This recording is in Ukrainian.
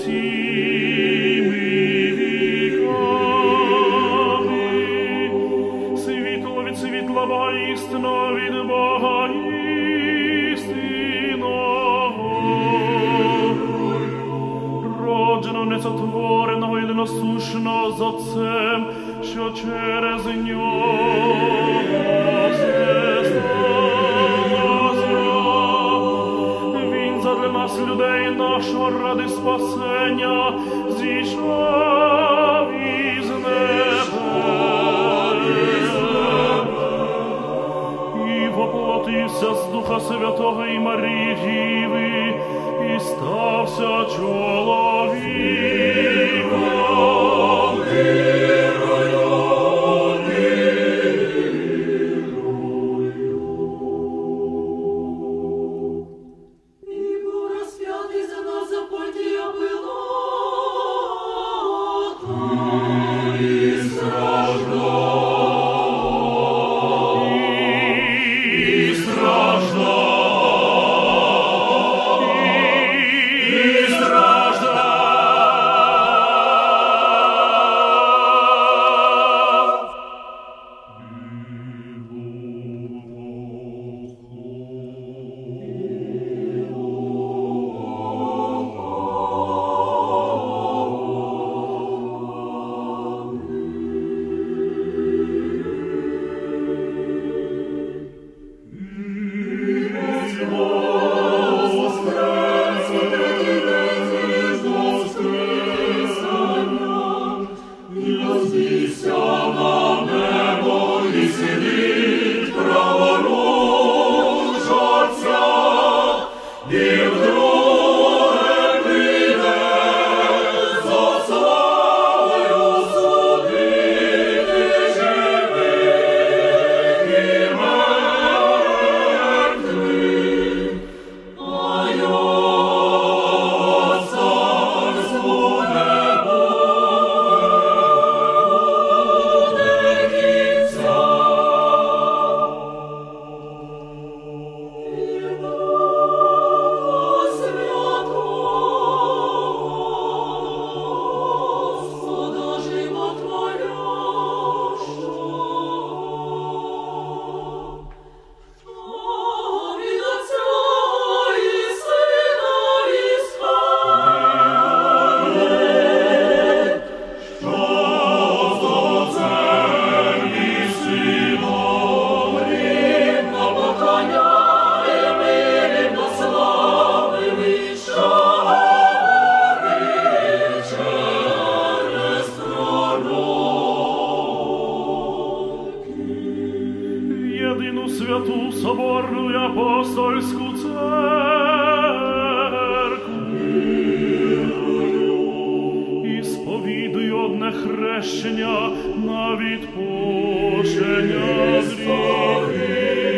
всіми віками. Світло від світла Бога істинного, від Бога істинного. Роджено, несотвореного, єдиносушного з Отцем, що через нього все сталося. Він задля нас, людей нашого, ради спасення зійшов із неба і воплотився з Духа Святого і Марії Діви, і стався чоловіком. Святу соборну і апостольську церкву і сповідую одне хрещення на відпущення гріхів.